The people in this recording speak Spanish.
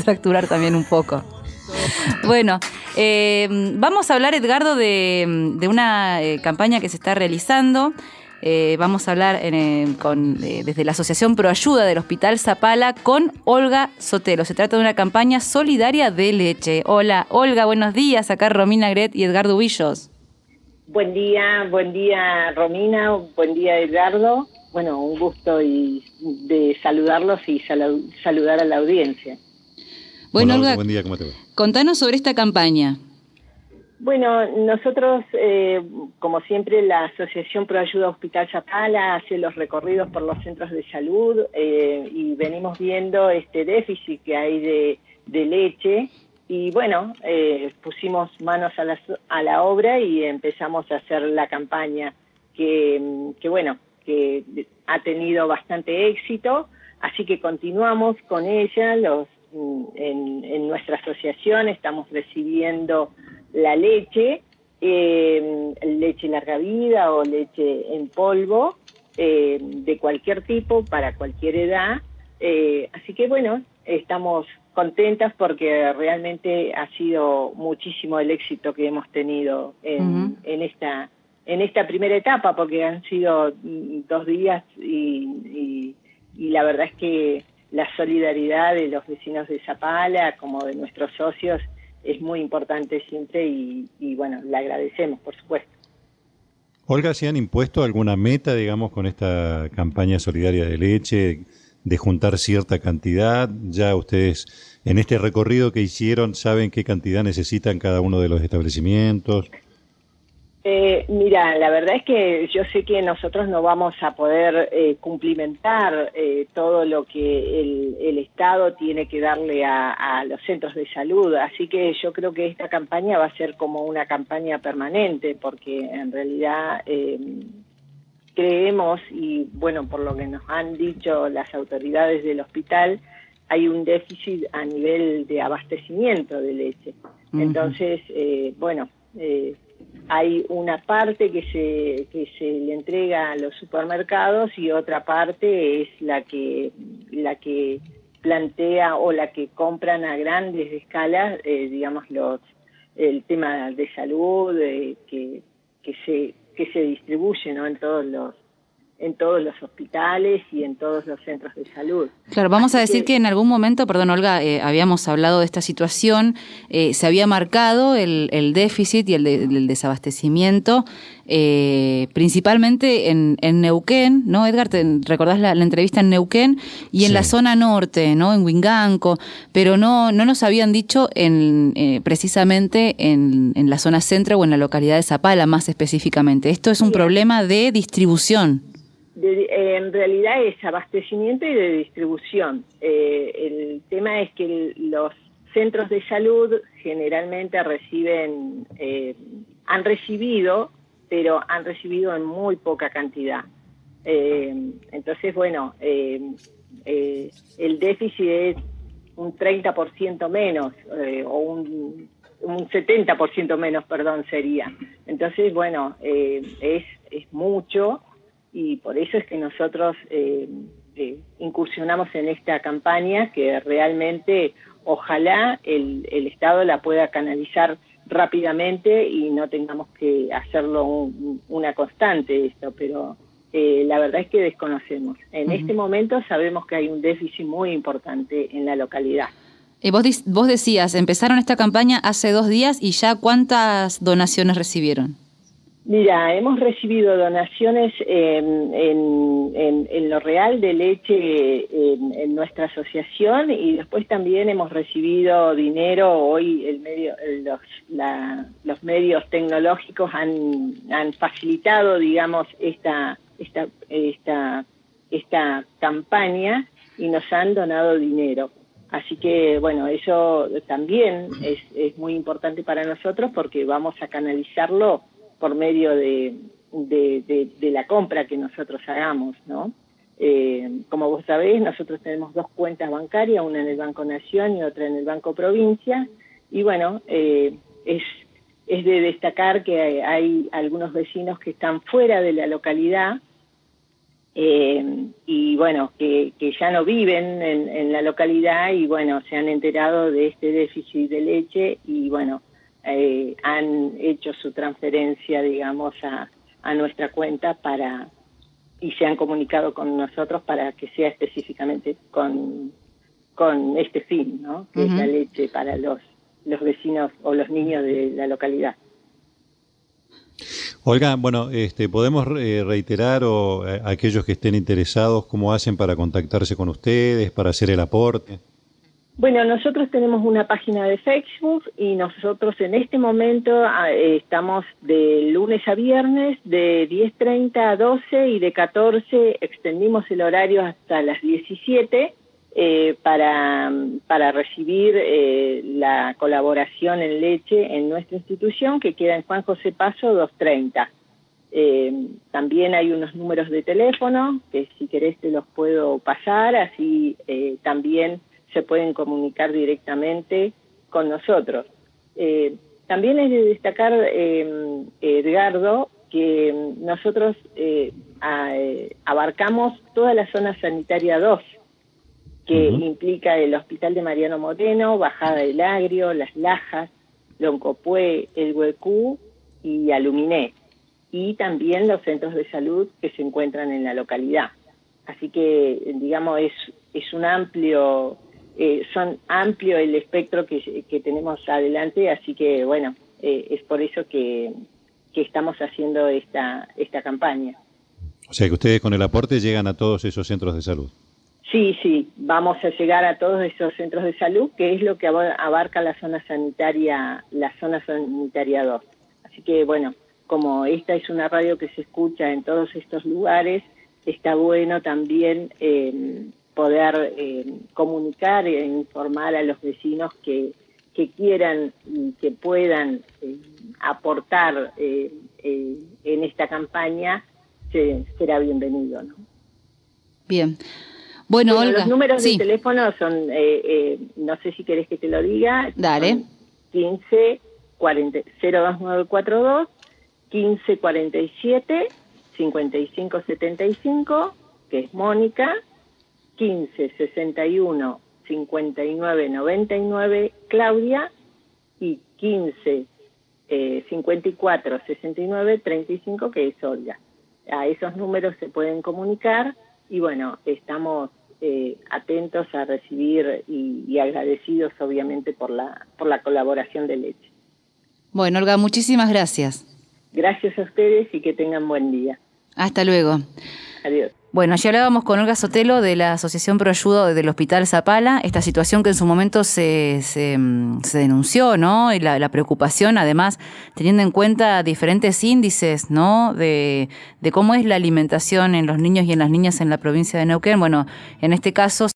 fracturar también un poco. Bueno, vamos a hablar, Edgardo, de una campaña que se está realizando. Vamos a hablar desde la Asociación Proayuda del Hospital Zapala con Olga Sotelo. Se trata de una campaña solidaria de leche. Hola, Olga, buenos días. Acá Romina Gret y Edgardo Huillos. Buen día, Romina, buen día, Edgardo. Bueno, un gusto de saludarlos y saludar a la audiencia. Bueno, hola, Olga, buen día, ¿cómo te va? Contanos sobre esta campaña. Bueno, nosotros, como siempre, la Asociación Proayuda Hospital Zapala hace los recorridos por los centros de salud y venimos viendo este déficit que hay de leche y bueno, pusimos manos a la obra y empezamos a hacer la campaña que ha tenido bastante éxito, así que continuamos con ella. En nuestra asociación estamos recibiendo la leche, leche larga vida o leche en polvo, de cualquier tipo, para cualquier edad. Así que bueno, estamos contentas porque realmente ha sido muchísimo el éxito que hemos tenido en esta primera etapa, porque han sido 2 días y la verdad es que la solidaridad de los vecinos de Zapala, como de nuestros socios, es muy importante siempre y bueno, le agradecemos, por supuesto. Olga, ¿se han impuesto alguna meta, digamos, con esta campaña solidaria de leche, de juntar cierta cantidad? Ya ustedes, en este recorrido que hicieron, ¿saben qué cantidad necesitan cada uno de los establecimientos? Mira, la verdad es que yo sé que nosotros no vamos a poder cumplimentar todo lo que el Estado tiene que darle a los centros de salud, así que yo creo que esta campaña va a ser como una campaña permanente, porque en realidad creemos, y bueno, por lo que nos han dicho las autoridades del hospital, hay un déficit a nivel de abastecimiento de leche. Entonces, hay una parte que se le entrega a los supermercados y otra parte es la que plantea o la que compran a grandes escalas, digamos, el tema de salud que se distribuye, ¿no?, en todos los hospitales y en todos los centros de salud. Claro, vamos a decir que en algún momento, perdón, Olga, habíamos hablado de esta situación, se había marcado el déficit y el desabastecimiento, principalmente en Neuquén, ¿no, Edgar? ¿Recordás la entrevista en Neuquén? Y en la zona norte, ¿no? En Huinganco, pero no nos habían dicho precisamente en la zona centro o en la localidad de Zapala, más específicamente. Esto es un problema de distribución. En realidad es abastecimiento y de distribución. El tema es que los centros de salud generalmente han recibido, pero han recibido en muy poca cantidad. Entonces, bueno, el déficit es un 30% menos, o un 70% menos, perdón, sería. Entonces, bueno, es mucho. Y por eso es que nosotros incursionamos en esta campaña, que realmente ojalá el Estado la pueda canalizar rápidamente y no tengamos que hacerlo una constante esto, pero la verdad es que desconocemos. En este momento sabemos que hay un déficit muy importante en la localidad. Vos decías, empezaron esta campaña hace 2 días y ya ¿cuántas donaciones recibieron? Mira, hemos recibido donaciones en lo real de leche en nuestra asociación, y después también hemos recibido dinero. Hoy los medios tecnológicos han facilitado, digamos, esta campaña y nos han donado dinero. Así que, bueno, eso también es muy importante para nosotros, porque vamos a canalizarlo por medio de la compra que nosotros hagamos, ¿no? Como vos sabés, nosotros tenemos 2 cuentas bancarias, una en el Banco Nación y otra en el Banco Provincia, y bueno, es de destacar que hay algunos vecinos que están fuera de la localidad y bueno, que ya no viven en la localidad y bueno, se han enterado de este déficit de leche y bueno, han hecho su transferencia, digamos, a nuestra cuenta y se han comunicado con nosotros para que sea específicamente con este fin, ¿no? Que es la leche para los vecinos o los niños de la localidad. Olga, bueno, podemos reiterar a aquellos que estén interesados cómo hacen para contactarse con ustedes, para hacer el aporte. Bueno, nosotros tenemos una página de Facebook y nosotros en este momento estamos de lunes a viernes de 10:30 a 12 y de 14 extendimos el horario hasta las 17 para recibir la colaboración en leche en nuestra institución que queda en Juan José Paso 230. También hay unos números de teléfono que si querés te los puedo pasar, así también se pueden comunicar directamente con nosotros. También es de destacar, Edgardo, que nosotros abarcamos toda la zona sanitaria 2, que implica el Hospital de Mariano Moreno, Bajada del Agrio, Las Lajas, Loncopué, El Huecú y Aluminé, y también los centros de salud que se encuentran en la localidad. Así que, digamos, es un amplio... son amplio el espectro que tenemos adelante, así que bueno, es por eso que estamos haciendo esta campaña. O sea que ustedes con el aporte llegan a todos esos centros de salud. Sí, vamos a llegar a todos esos centros de salud, que es lo que abarca la zona sanitaria 2. Así que bueno, como esta es una radio que se escucha en todos estos lugares, está bueno también poder comunicar e informar a los vecinos que quieran y que puedan aportar en esta campaña, será bienvenido, ¿no? Bien. Bueno, Olga, los números de teléfono son, no sé si querés que te lo diga. Dale. 02942 1547 5575, que es Mónica, 1561 5999, Claudia, y 54 69 35, que es Olga. A esos números se pueden comunicar y bueno, estamos atentos a recibir y agradecidos obviamente por la colaboración de leche. Bueno, Olga, muchísimas gracias. Gracias a ustedes y que tengan buen día. Hasta luego. Adiós. Bueno, ya hablábamos con Olga Sotelo de la Asociación Pro Ayuda del Hospital Zapala, esta situación que en su momento se denunció, ¿no? Y la preocupación, además, teniendo en cuenta diferentes índices, ¿no? De cómo es la alimentación en los niños y en las niñas en la provincia de Neuquén. Bueno, en este caso